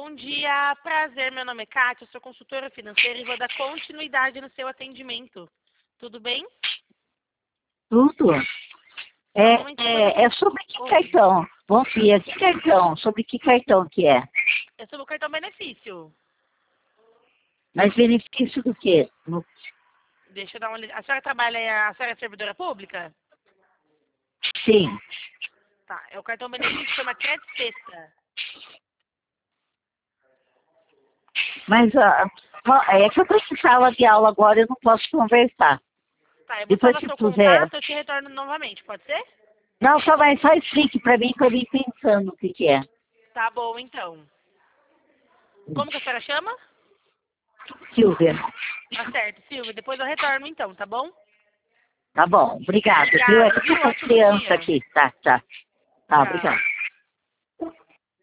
Bom dia, prazer. Meu nome é Kátia, eu sou consultora financeira e vou dar continuidade no seu atendimento. Tudo bem? Tudo. Um momentinho, É sobre que Oi. cartão? Bom dia, que cartão? Sobre que cartão que é? É sobre o cartão benefício. Mas benefício do quê? Deixa eu dar uma olhada. A senhora é servidora pública? Sim. Tá, é o cartão benefício, chama Crédito Sexta. Mas é que eu estou em sala de aula agora, eu não posso conversar. Tá, eu vou Depois salvar se seu puser. contato, eu te retorno novamente, pode ser? Não, só explique para mim eu ir pensando o que que é. Tá bom, então. Como que a senhora chama? Silvia. Tá certo, Silvia. Depois eu retorno, então, tá bom? Tá bom, obrigada. Viu? É Obrigada, que viu? tá com a Ótimo criança dia. aqui. Tá, tá. Tá, Tchau. obrigada.